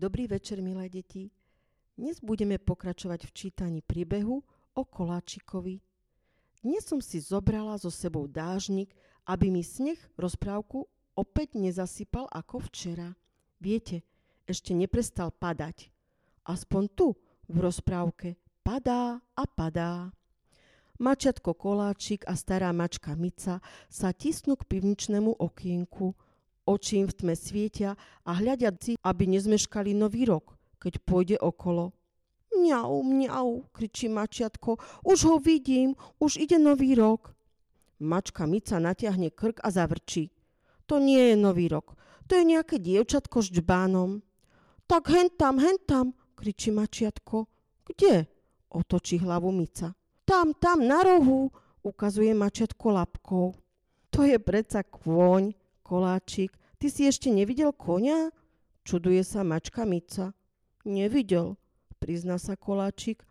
Dobrý večer, milé deti. Dnes budeme pokračovať v čítaní príbehu o koláčikovi. Dnes som si zobrala so sebou dážnik, aby mi sneh rozprávku opäť nezasypal ako včera. Viete, ešte neprestal padať. Aspoň tu, v rozprávke, padá a padá. Mačiatko Koláčik a stará mačka Mica sa tisnú k pivničnému okienku. Oči im v tme svietia a hľadia si, aby nezmeškali nový rok, keď pôjde okolo. Mňau, mňau, kričí mačiatko, už ho vidím, už ide nový rok. Mačka Mica natiahne krk a zavrčí. To nie je nový rok, to je nejaké dievčatko s džbánom. Tak hentam, kričí mačiatko. Kde? Otočí hlavu Mica. Tam, na rohu, ukazuje mačiatko labkou. To je predsa kôň. Koláčik, ty si ešte nevidel koňa? Čuduje sa mačka Mica. Nevidel, prizná sa Koláčik.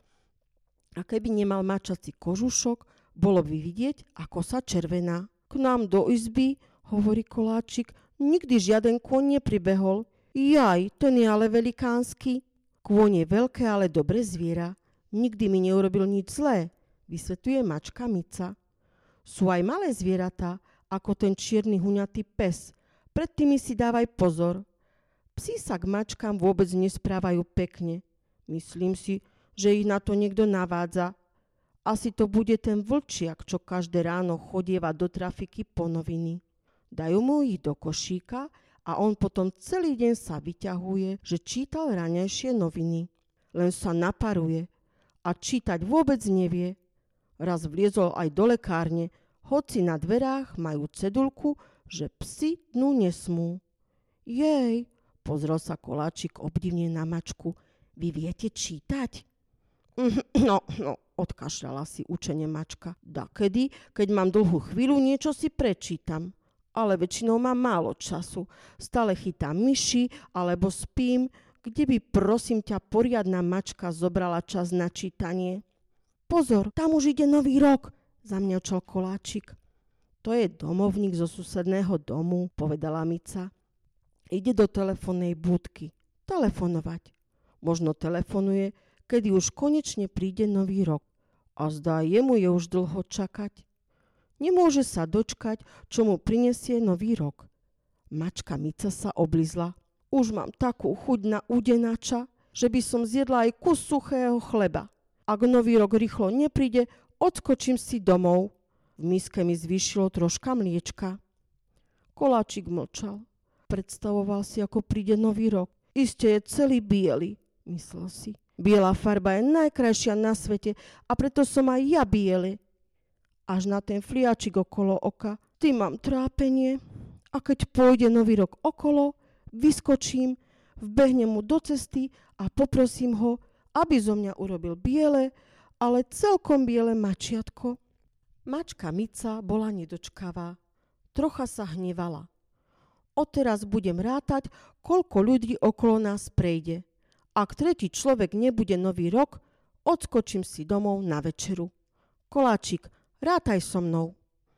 A keby nemal mačací kožušok, bolo by vidieť, ako sa červená. K nám do izby, hovorí Koláčik, nikdy žiaden kôň nepribehol. Jaj, ten je ale velikánsky. Kôň je veľké, ale dobré zviera. Nikdy mi neurobil nič zlé, vysvetľuje mačka Mica. Sú aj malé zvieratá, ako ten čierny huňatý pes. Pred tými si dávaj pozor. Psi sa k mačkám vôbec nesprávajú pekne. Myslím si, že ich na to niekto navádza. Asi to bude ten vlčiak, čo každé ráno chodieva do trafiky po noviny. Dajú mu ich do košíka a on potom celý deň sa vyťahuje, že čítal raňajšie noviny. Len sa naparuje a čítať vôbec nevie. Raz vliezol aj do lekárne, hoci na dverách majú cedulku, že psi dnu nesmú. Jej, pozrel sa Koláčik obdivne na mačku. Vy viete čítať? No, odkašľala si učene mačka. Dakedy, keď mám dlhú chvíľu, niečo si prečítam. Ale väčšinou mám málo času. Stále chytám myši, alebo spím. Kde by, prosím ťa, poriadna mačka zobrala čas na čítanie? Pozor, tam už ide nový rok, zamňaučal Koláčik. To je domovník zo susedného domu, povedala Mica. Ide do telefónnej budky. Telefonovať. Možno telefonuje, kedy už konečne príde nový rok. A zdá, jemu je už dlho čakať. Nemôže sa dočkať, čo mu prinesie nový rok. Mačka Mica sa oblizla. Už mám takú chuť na udenača, že by som zjedla aj kus suchého chleba. Ak nový rok rýchlo nepríde, odskočím si domov. V miske mi zvýšilo troška mliečka. Koláčik mlčal. Predstavoval si, ako príde nový rok. Iste je celý biely, myslel si. Biela farba je najkrajšia na svete a preto som aj ja biely. Až na ten fliačik okolo oka. Ty mám trápenie. A keď pôjde nový rok okolo, vyskočím, vbehnem mu do cesty a poprosím ho, aby zo mňa urobil biele, ale celkom biele mačiatko. Mačka Mica bola nedočkavá. Trocha sa hnevala. Odteraz budem rátať, koľko ľudí okolo nás prejde. Ak tretí človek nebude nový rok, odskočím si domov na večeru. Koláčik, rátaj so mnou.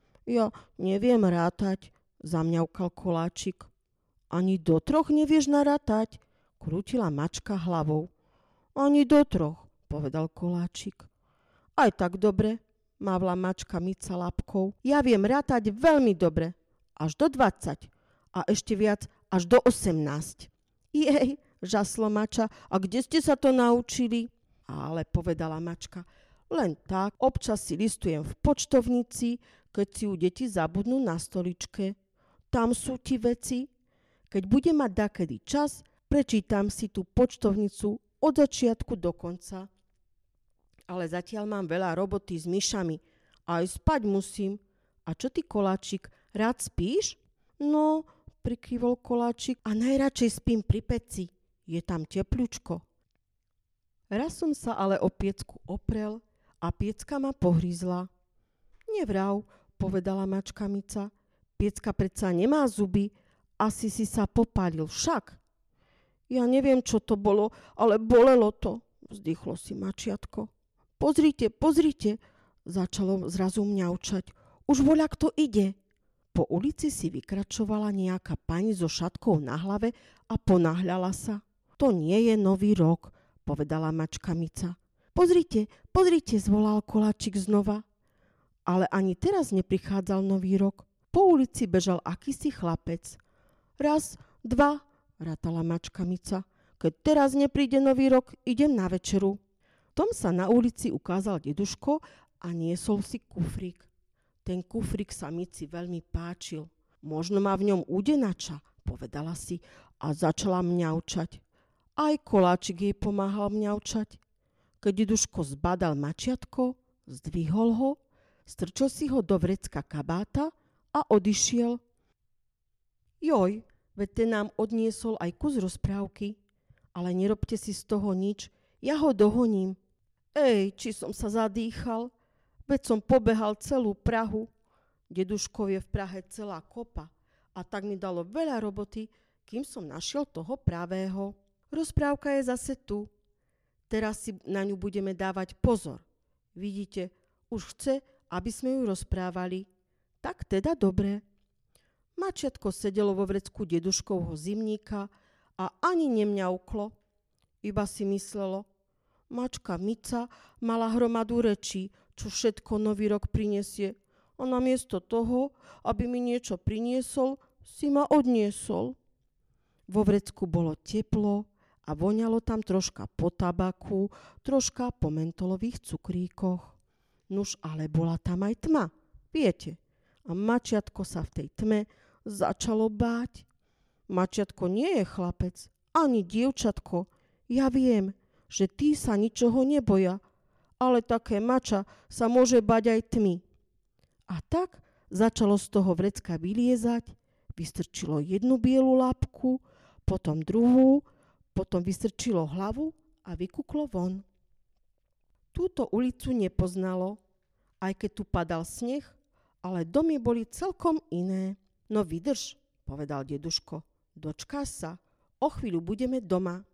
Ja neviem rátať, zamňaukal Koláčik. Ani do 3 nevieš narátať, krútila mačka hlavou. Ani do 3, povedal Koláčik. Aj tak dobre, mávla mačka Mica labkou. Ja viem rátať veľmi dobre. Až do 20. A ešte viac až do 18. Jej, žaslo mača. A kde ste sa to naučili? Ale, povedala mačka, len tak občas si listujem v počtovnici, keď si u deti zabudnú na stoličke. Tam sú ti veci. Keď budem mať dakedy čas, prečítam si tú počtovnicu od začiatku do konca. Ale zatiaľ mám veľa roboty s myšami. Aj spať musím. A čo ty, Koláčik, rád spíš? No, prikrývol Koláčik, a najradšej spím pri peci. Je tam tepľučko. Raz som sa ale o piecku oprel a piecka ma pohrízla. Nevrav, povedala mačka Mica. Piecka predsa nemá zuby, asi si sa popálil však. Ja neviem, čo to bolo, ale bolelo to, vzdychlo si mačiatko. Pozrite, začalo zrazu mňaučať. Už voľa kto ide. Po ulici si vykračovala nejaká pani so šatkou na hlave a ponáhľala sa. To nie je nový rok, povedala mačka Mica. Pozrite, pozrite, zvolal koláčik znova. Ale ani teraz neprichádzal nový rok. Po ulici bežal akýsi chlapec. Raz, dva, rátala mačka Mica. Keď teraz nepríde nový rok, idem na večeru. Tom sa na ulici ukázal deduško a niesol si kufrík. Ten kufrík sa Mici veľmi páčil. Možno má v ňom údenača, povedala si a začala mňaučať. Aj koláčik jej pomáhal mňaučať. Keď deduško zbadal mačiatko, zdvihol ho, strčil si ho do vrecka kabáta a odišiel. Joj, veď ten nám odniesol aj kus rozprávky, ale nerobte si z toho nič, ja ho dohoním. Ej, či som sa zadýchal, veď som pobehal celú Prahu. Deduškov je v Prahe celá kopa a tak mi dalo veľa roboty, kým som našiel toho pravého. Rozprávka je zase tu. Teraz si na ňu budeme dávať pozor. Vidíte, už chce, aby sme ju rozprávali. Tak teda dobre. Mačiatko sedelo vo vrecku deduškovho zimníka a ani nemňauklo. Iba si myslelo, mačka Mica mala hromadu rečí, čo všetko nový rok prinesie. A namiesto toho, aby mi niečo priniesol, si ma odniesol. Vo vrecku bolo teplo a voňalo tam troška po tabaku, troška po mentolových cukríkoch. Nuž, ale bola tam aj tma, viete. A mačiatko sa v tej tme začalo báť. Mačiatko nie je chlapec, ani dievčatko. Ja viem, že tí sa ničoho neboja, ale také mača sa môže báť aj tmy. A tak začalo z toho vrecka vyliezať, vystrčilo jednu bielu labku, potom druhú, potom vystrčilo hlavu a vykuklo von. Túto ulicu nepoznalo, aj keď tu padal sneh, ale domy boli celkom iné. No vydrž, povedal deduško, dočkáš sa, o chvíľu budeme doma.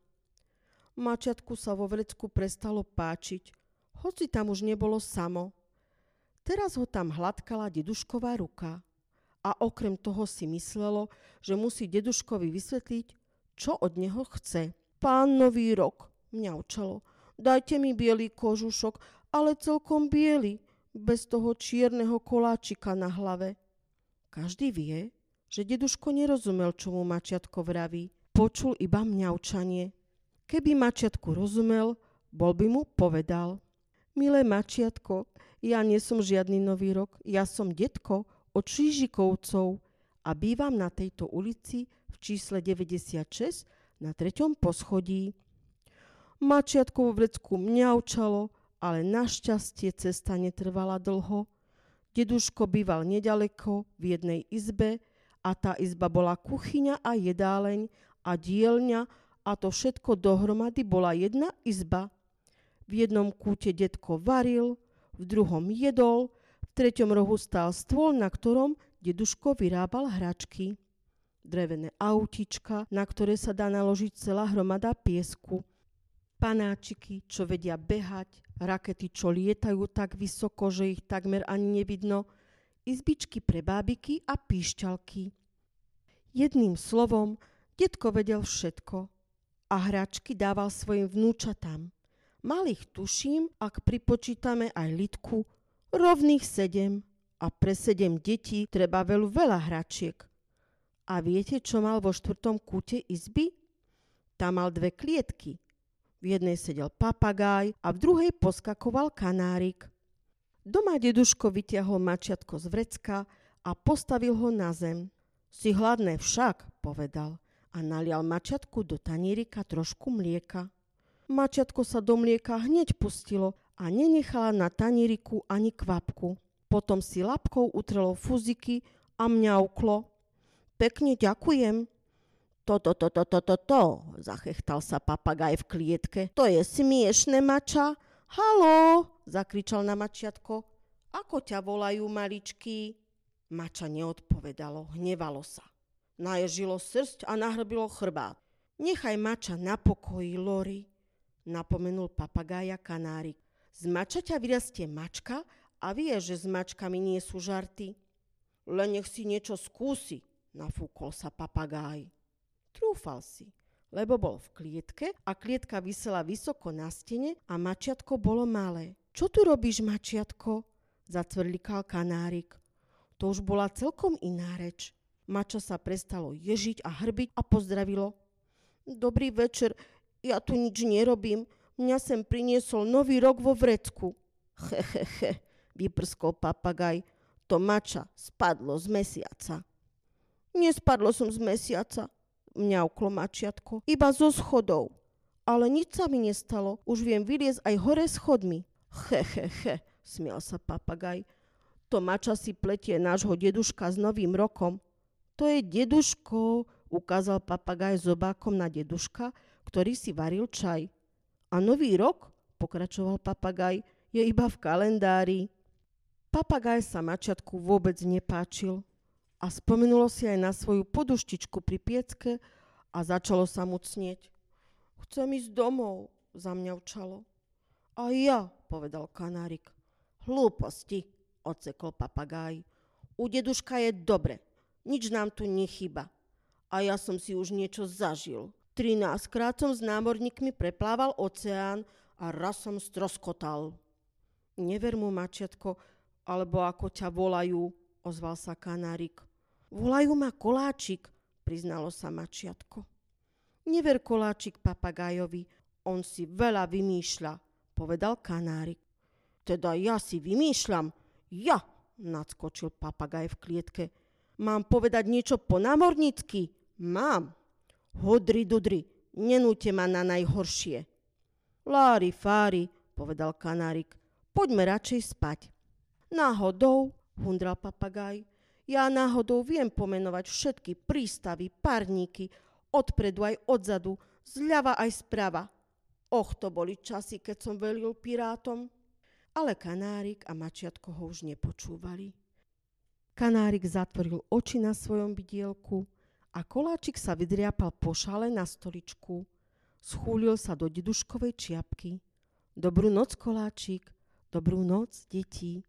Mačiatku sa vo vrecku prestalo páčiť, hoci tam už nebolo samo. Teraz ho tam hladkala dedušková ruka a okrem toho si myslelo, že musí deduškovi vysvetliť, čo od neho chce. Pán Nový rok, mňaučalo, dajte mi biely kožušok, ale celkom biely, bez toho čierneho koláčika na hlave. Každý vie, že deduško nerozumel, čo mu mačiatko vraví. Počul iba mňaučanie. Keby mačiatku rozumel, bol by mu povedal. Milé mačiatko, ja nie som žiadny nový rok, ja som detko od Čížikovcov a bývam na tejto ulici v čísle 96 na 3. poschodí. Mačiatko vo vrecku mňaučalo, ale našťastie cesta netrvala dlho. Deduško býval nedaleko v jednej izbe a tá izba bola kuchyňa a jedáleň a dielňa a to všetko dohromady bola jedna izba. V jednom kúte detko varil, v druhom jedol, v treťom rohu stál stôl, na ktorom deduško vyrábal hračky. Drevené autička, na ktoré sa dá naložiť celá hromada piesku. Panáčiky, čo vedia behať, rakety, čo lietajú tak vysoko, že ich takmer ani nevidno, izbičky pre bábiky a píšťalky. Jedným slovom, detko vedel všetko a hračky dával svojim vnúčatám. Mal ich, tuším, ak pripočítame aj Lidku, rovných 7 a pre 7 detí treba veľa hračiek. A viete, čo mal vo 4. kúte izby? Tam mal 2 klietky. V jednej sedel papagáj a v druhej poskakoval kanárik. Doma deduško vytiahol mačiatko z vrecka a postavil ho na zem. Si hladné však, povedal a nalial mačiatku do tanierika trošku mlieka. Mačiatko sa do mlieka hneď pustilo a nenechala na tanieriku ani kvapku. Potom si labkou utrelo fuziky a mňauklo. Pekne ďakujem. To, zachechtal sa papagaj v klietke. To je smiešne, mača. Haló, zakričal na mačiatko. Ako ťa volajú, maličký? Mača neodpovedalo, hnevalo sa. Naježilo srsť a nahrbilo chrbát. Nechaj mača na pokoji, Lori, napomenul papagája kanárik. Z mača ťa vyrastie mačka a vie, že s mačkami nie sú žarty. Len nech si niečo skúsi, nafúkol sa papagáj. Trúfal si, lebo bol v klietke a klietka visela vysoko na stene a mačiatko bolo malé. Čo tu robíš, mačiatko? Zacvrlikal kanárik. To už bola celkom iná reč. Mača sa prestalo ježiť a hrbiť a pozdravilo. Dobrý večer, ja tu nič nerobím. Mňa sem priniesol nový rok vo vrecku. Hehehe, vyprskol papagaj. To mača spadlo z mesiaca. Nespadlo som z mesiaca, mňauklo mačiatko, iba zo schodov. Ale nič sa mi nestalo, už viem vyliezť aj hore schodmi. Hehehe, smial sa papagaj. To mača si pletie nášho deduška s novým rokom. To je deduško, ukázal papagaj zobákom na deduška, ktorý si varil čaj. A nový rok, pokračoval papagaj, je iba v kalendári. Papagaj sa mačiatku vôbec nepáčil a spomenulo si aj na svoju poduštičku pri piecke a začalo sa mu cnieť. Chcem ísť domov, zamňaučalo. A ja, povedal kanárik. Hlúposti, odsekol papagaj. U deduška je dobre. Nič nám tu nechýba. A ja som si už niečo zažil. 13-krát som s námorníkmi preplával oceán a raz som stroskotal. Never mu, mačiatko, alebo ako ťa volajú, ozval sa kanárik. Volajú ma Koláčik, priznalo sa mačiatko. Never Koláčik papagájovi, on si veľa vymýšľa, povedal kanárik. Teda ja si vymýšľam, ja, nadskočil papagaj v klietke. Mám povedať niečo po námornícky? Mám. Hodri dudri, nenúte ma na najhoršie. Lári fári, povedal kanárik, poďme radšej spať. Náhodou, hundral papagaj, ja náhodou viem pomenovať všetky prístavy, párníky, odpredu aj odzadu, zľava aj sprava. Och, to boli časy, keď som velil pirátom. Ale kanárik a mačiatko ho už nepočúvali. Kanárik zatvoril oči na svojom bidielku a Koláčik sa vydriapal po šale na stoličku. Schúlil sa do deduškovej čiapky. Dobrú noc, Koláčik, dobrú noc, deti.